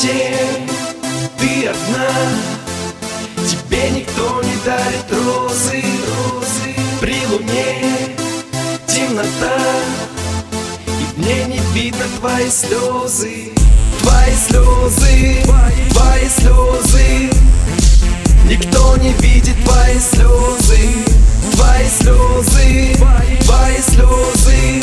темноте ты одна, тебе никто не дарит розы. При луне темнота, и в ней не видно твои слезы. Твои слезы, твои слезы, никто не видит твои слезы. Твои слезы, твои слезы,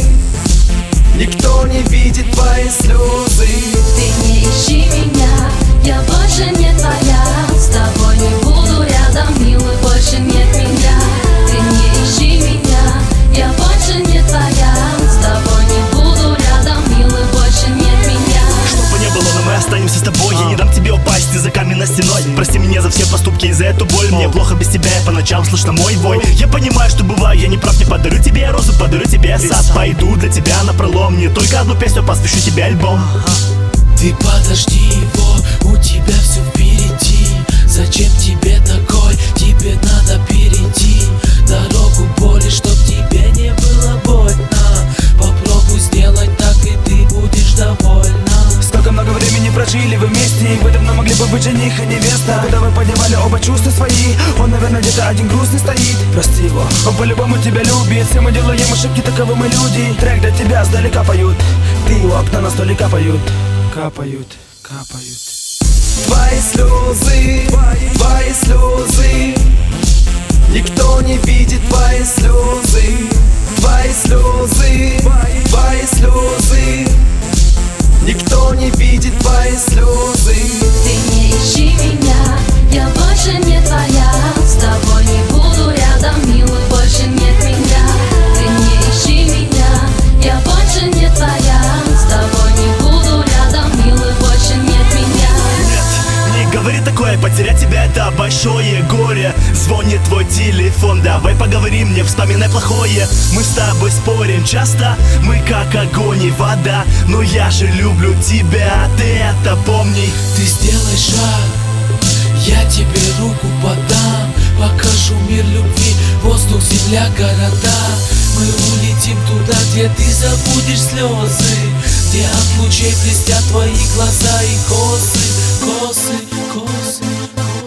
никто не видит твои слезы. Ты не ищи меня, я больше не твоя. С тобой не буду рядом, милый, больше нет меня. Ты не ищи меня, я больше не твоя. С тобой не буду рядом, милый, больше нет меня. Что бы ни было, но мы останемся с тобой. Я не дам тебе упасть из-за каменной стеной. Прости меня за все поступки и за эту боль. Мне плохо без тебя, и по ночам слышно мой вой. Я понимаю, что бываю, я не прав, не подарю тебе розу, подарю тебе сад. Пойду для тебя напролом, не только одну песню, посвящу тебе альбом. Ты подожди его, у тебя все впереди. Зачем тебе такой? Тебе надо перейти дорогу боли, чтоб тебе не было больно. Попробуй сделать так, и ты будешь довольна. Сколько много времени прожили вы вместе, и вы давно могли бы быть жених и невеста. Куда вы подевали оба чувства свои? Он, наверное, где-то один грустный стоит. Прости его, он по-любому тебя любит. Все мы делаем ошибки, таковы мы люди. Трек для тебя сдалека поют, ты у окна на столе капают. Капают, капают. Твои слезы, твои слезы, никто не видит твои слезы. Твои слезы, твои слезы, никто не видит твои слезы. Ты не ищи меня, я больше не твоя. С тобой не буду рядом, милый, больше нет меня. Ты не ищи меня, я больше не твоя. С тобой не буду рядом, милый, больше нет меня. Нет, не говори такое, потерять тебя это большое горе. Звонит твой телефон, давай поговорим, не вспоминай плохое. Мы с тобой спорим часто, мы как огонь и вода. Но я же люблю тебя, ты это помни. Ты сделай шаг, я тебе руку подам. Покажу мир любви, воздух, земля, города. Мы улетим туда, где ты забудешь слезы, где от лучей блестят твои глаза и косы, косы, косы, косы.